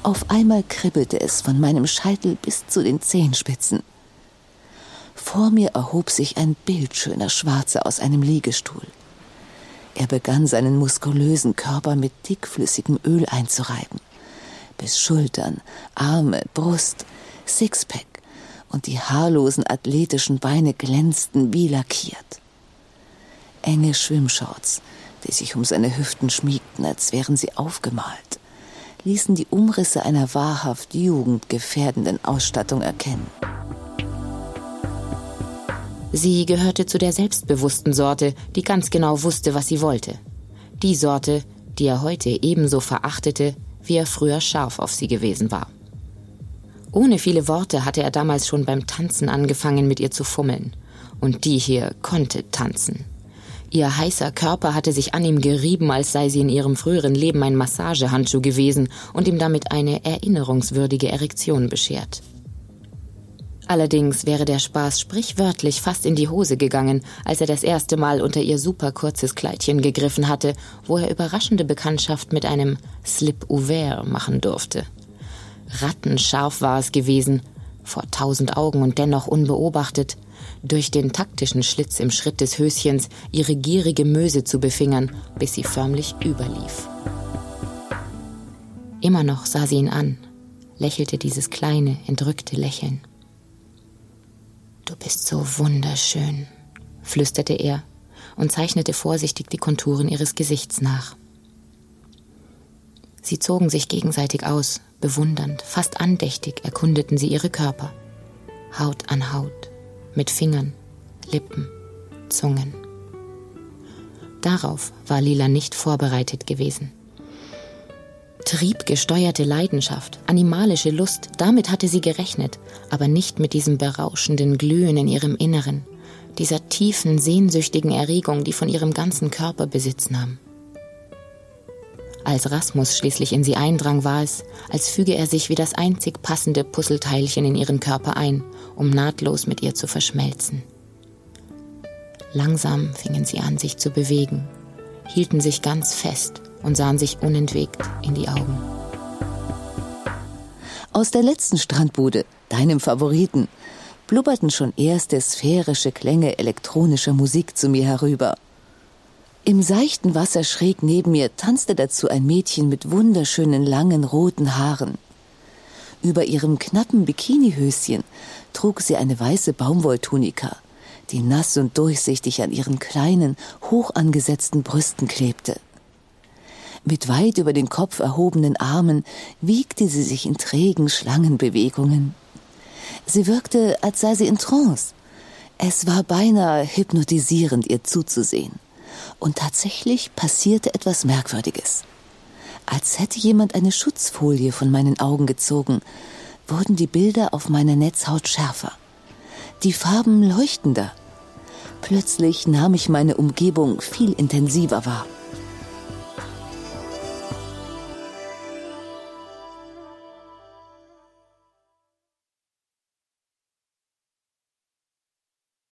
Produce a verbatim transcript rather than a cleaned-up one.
Auf einmal kribbelte es von meinem Scheitel bis zu den Zehenspitzen. Vor mir erhob sich ein bildschöner Schwarzer aus einem Liegestuhl. Er begann seinen muskulösen Körper mit dickflüssigem Öl einzureiben, bis Schultern, Arme, Brust, Sixpack und die haarlosen athletischen Beine glänzten wie lackiert. Enge Schwimmshorts, die sich um seine Hüften schmiegten, als wären sie aufgemalt, ließen die Umrisse einer wahrhaft jugendgefährdenden Ausstattung erkennen. Sie gehörte zu der selbstbewussten Sorte, die ganz genau wusste, was sie wollte. Die Sorte, die er heute ebenso verachtete, wie er früher scharf auf sie gewesen war. Ohne viele Worte hatte er damals schon beim Tanzen angefangen, mit ihr zu fummeln. Und die hier konnte tanzen. Ihr heißer Körper hatte sich an ihm gerieben, als sei sie in ihrem früheren Leben ein Massagehandschuh gewesen und ihm damit eine erinnerungswürdige Erektion beschert. Allerdings wäre der Spaß sprichwörtlich fast in die Hose gegangen, als er das erste Mal unter ihr superkurzes Kleidchen gegriffen hatte, wo er überraschende Bekanntschaft mit einem Slip ouvert machen durfte. Rattenscharf war es gewesen, vor tausend Augen und dennoch unbeobachtet, durch den taktischen Schlitz im Schritt des Höschens ihre gierige Möse zu befingern, bis sie förmlich überlief. Immer noch sah sie ihn an, lächelte dieses kleine, entrückte Lächeln. »Du bist so wunderschön«, flüsterte er und zeichnete vorsichtig die Konturen ihres Gesichts nach. Sie zogen sich gegenseitig aus, bewundernd, fast andächtig erkundeten sie ihre Körper. Haut an Haut, mit Fingern, Lippen, Zungen. Darauf war Lila nicht vorbereitet gewesen. Triebgesteuerte Leidenschaft, animalische Lust, damit hatte sie gerechnet, aber nicht mit diesem berauschenden Glühen in ihrem Inneren, dieser tiefen, sehnsüchtigen Erregung, die von ihrem ganzen Körper Besitz nahm. Als Rasmus schließlich in sie eindrang, war es, als füge er sich wie das einzig passende Puzzleteilchen in ihren Körper ein, um nahtlos mit ihr zu verschmelzen. Langsam fingen sie an, sich zu bewegen, hielten sich ganz fest und sahen sich unentwegt in die Augen. Aus der letzten Strandbude, deinem Favoriten, blubberten schon erste sphärische Klänge elektronischer Musik zu mir herüber. Im seichten Wasser schräg neben mir tanzte dazu ein Mädchen mit wunderschönen langen roten Haaren. Über ihrem knappen Bikinihöschen trug sie eine weiße Baumwolltunika, die nass und durchsichtig an ihren kleinen, hoch angesetzten Brüsten klebte. Mit weit über den Kopf erhobenen Armen wiegte sie sich in trägen Schlangenbewegungen. Sie wirkte, als sei sie in Trance. Es war beinahe hypnotisierend, ihr zuzusehen. Und tatsächlich passierte etwas Merkwürdiges. Als hätte jemand eine Schutzfolie von meinen Augen gezogen, wurden die Bilder auf meiner Netzhaut schärfer. Die Farben leuchtender. Plötzlich nahm ich meine Umgebung viel intensiver wahr.